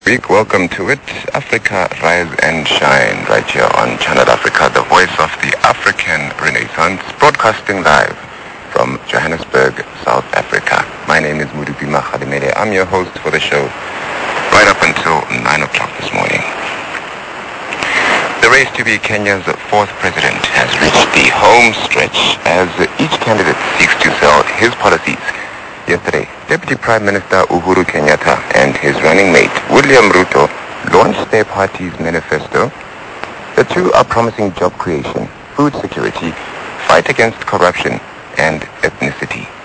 Week. Welcome to it, Africa Rise and Shine, right here on Channel Africa, the voice of the African Renaissance, broadcasting live from Johannesburg, South Africa. My name is Mudupima Khadimere. I'm your host for the show right up until 9 o'clock this morning. The race to be Kenya's fourth president has reached the home stretch as each candidate seeks to sell his policies. Yesterday, Deputy Prime Minister Uhuru Kenyatta and his running mate William Ruto launched their party's manifesto. The two are promising job creation, food security, fight against corruption, and ethnicity.